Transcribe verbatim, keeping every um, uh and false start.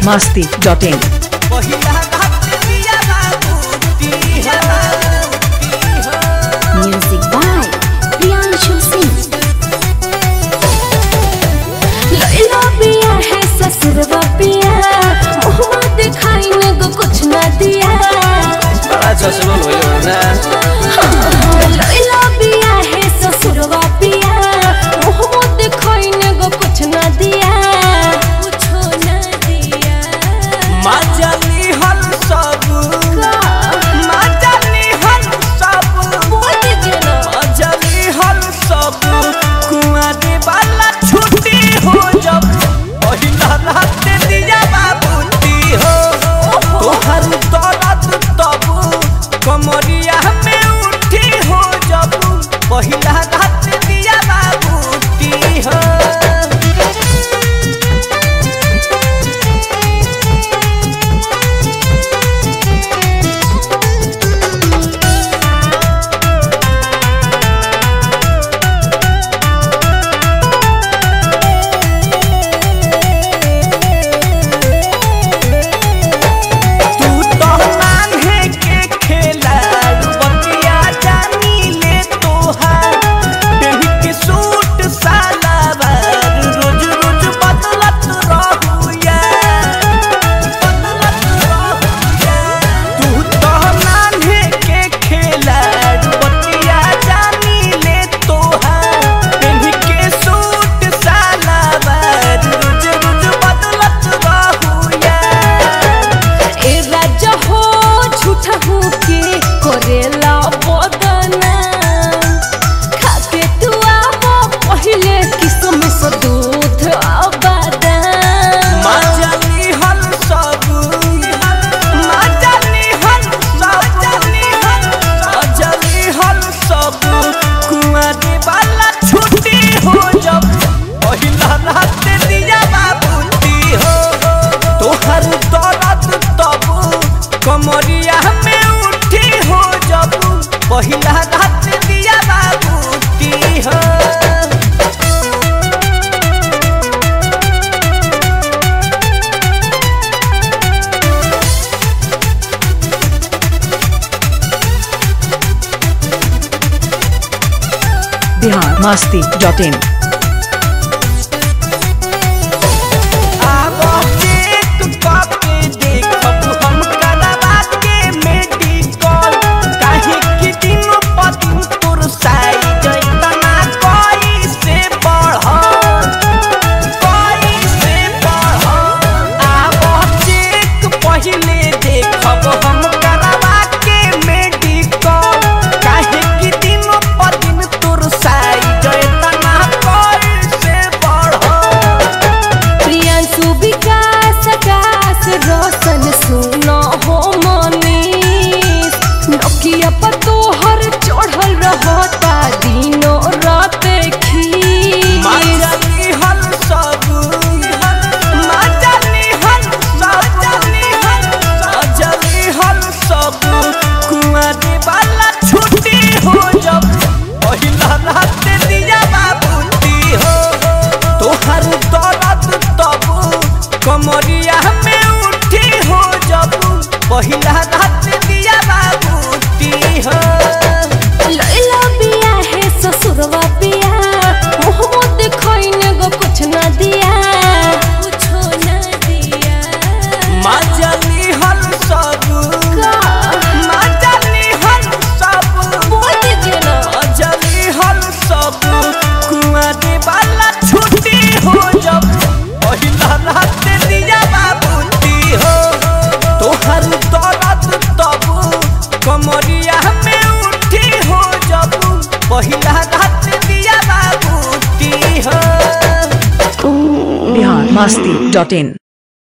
masti dot in. Music by Priyanshu Singh. लैला पिया है ससुरवा पिया, मुहम्मा दिखाई न गो कुछ न दिया। बड़ा जज्बा भयो ना। लैला पिया है ससुरवा पिया, मुहम्मा दिखाई न गो कुछ न दिया। कुछो न दिया। माजनी हल सब, माजनी हल सब, बोल दीजिए ना। माजनी हल सब, कुआं दे वाला छुट्टी हो जब, पहिला रात दिया बाबूती हो। तोहर दौलत तब कमरिया में उठी हो जब, पहिला रात दिया बाबूती हो। कमरिया में उठी हो जब, पहिला रात दिया बाबूती हो। Bihar masti dot in. रोशन सुनो हो मनीष, नोकिया पर तोहर चढ़ल रहता दिनो रात खी। माजनी हल सब, माजनी हल सब, माजनी हल सब, कुआं दे वाला छुट्टी हो जब, पहिला रात दिया बाबूती हो। तोहर दौलत तब कमरिया में उठी हो जब, पहिला रात दिया बाबूती हो। लैला पिया है ससुरवा पिया, मुहम्मा दिखाई न गो कुछ न दिया। कुछो न दिया। माजनी हल सब, माजनी हल सब, बोल दीजिए ना। माजनी हल सब, कुआं दे वाला छुट्टी हो जब, पहिला रात दिया बाबूती हो। तोहर दौलत तब कमरिया में उठी हो जब, पहिला रात दिया बाबूती हो। Bihar masti dot in.